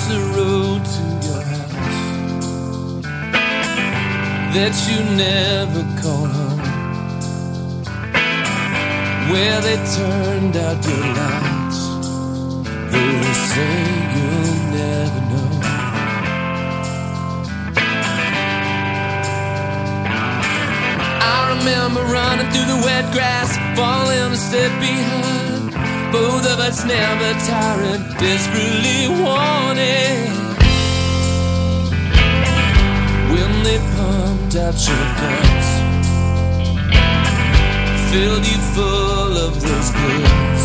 the road to your house that you never call home, where they turned out your lights, though they say you'll never know. I remember running through the wet grass, falling a step behind. Both of us never tired, desperately wanted. When they pumped out your guts, filled you full of those pills,